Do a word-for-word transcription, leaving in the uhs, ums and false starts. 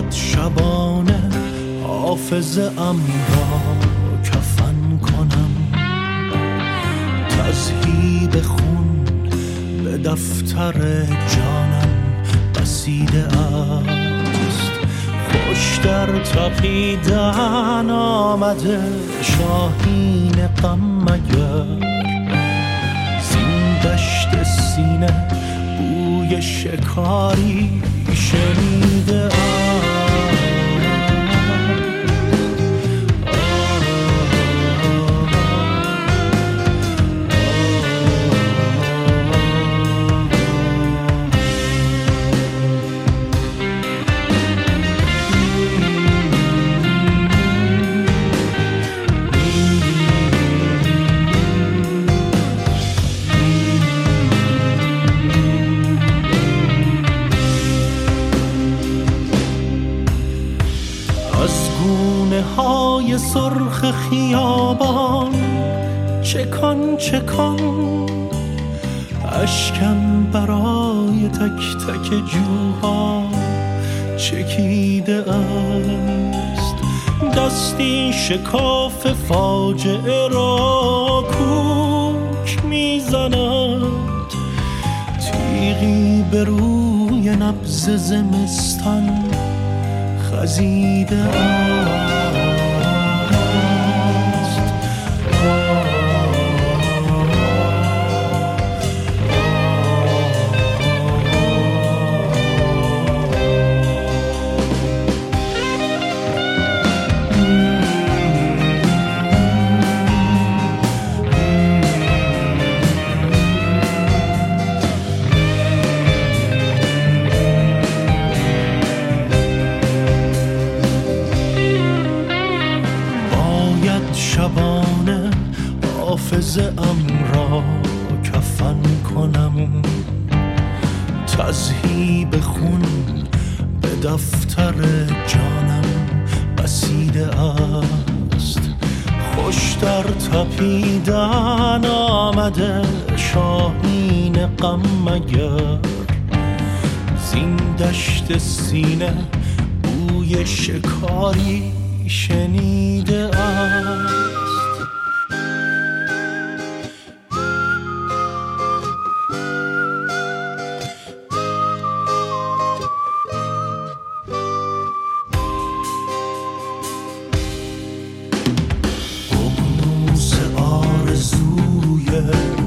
شبانه حافظه ام را کفن کنم، تذهیب خون به دفتر جانم بسیده است. خوش در تپیدن آمده شاهین غم مگر، زین دشت سینه بوی شکاری شنیده ام. های سرخ خیابان چکان چکان اشکم برای تک تک جوها چکیده است. دستی شکاف فاجعه را کوک میزند، تیغی به روی نبض زمستان خزیده است. شبانه حافظه ام را کفن کنم، تذهیب خون به دفتر جانم بسیده است. خوش در تپیدن آمده شاهین غم مگر، زین دشت سینه بوی شکاری شنیده است. اقیانوس آرزوی